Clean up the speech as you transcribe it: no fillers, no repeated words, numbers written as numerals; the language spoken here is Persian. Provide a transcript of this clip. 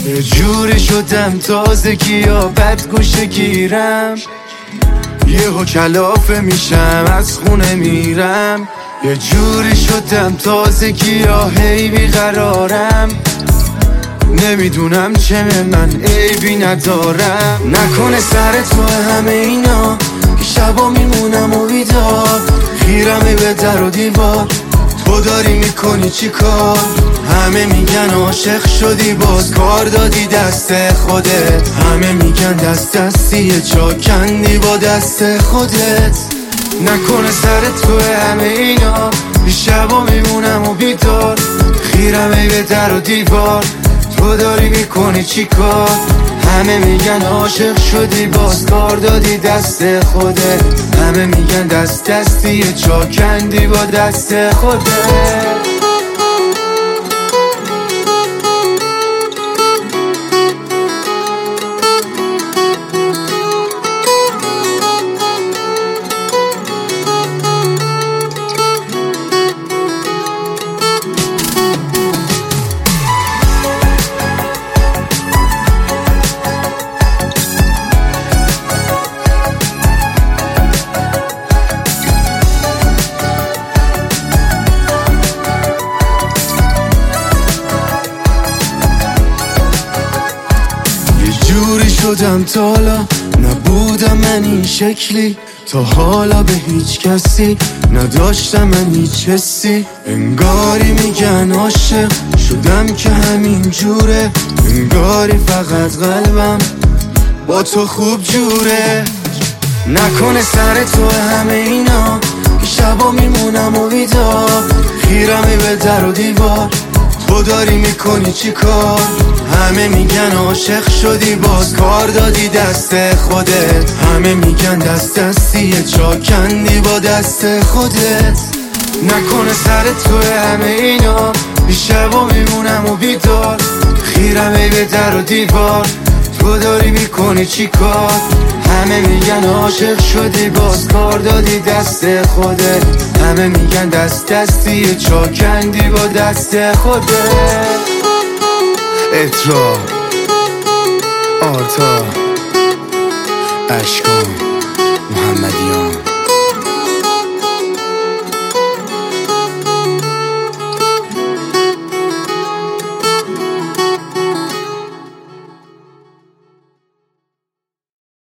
یه جوری شدم تازگی یا بد گوشه گیرم، یهو کلافه میشم از خونه میرم. یه جوری شدم تازگی یا هی بیقرارم، نمیدونم چه من عیبی ندارم. نکنه سر تو همه اینا که شبا میمونم و بیدار، خیرمه به در و دیوار، تو داری میکنی چی کار؟ همه میگن عاشق شدی باز کار دادی دست خودت، همه میگن دست دستی چاکندی با دست خودت. نکنه سر تو همه اینا شبا میمونم و بیدار، خیرمه به در و دیوار، تو داری میکنی چی کار؟ همه میگن عاشق شدی باز کار دادی دست خودت، همه میگن دست دستی چاکندی با دست خودت. جوری شدم تا حالا نبودم من این شکلی، تا حالا به هیچ کسی نداشتم من هیچ حسی. انگاری میگن عاشق شدم که همین جوره، انگاری فقط قلبم با تو خوب جوره. نکنه سر تو همه اینا که شبا میمونم و بیدار، خیرمه به در و دیوار، تو داری میکنی چی کار؟ همه میگن عاشق شدی باز کار دادی دست خودت، همه میگن دست دستی چاکندی با دست خودت. نکنه سر تو همه اینا شبا میمونم و بیدار، خیرمه به در و دیوار، تو داری میکنی چی کار؟ همه میگن عاشق شدی باز کار دادی دست خودت، همه میگن دست دستی چاکندی با دست خودت. اترا آرتا اشکان محمد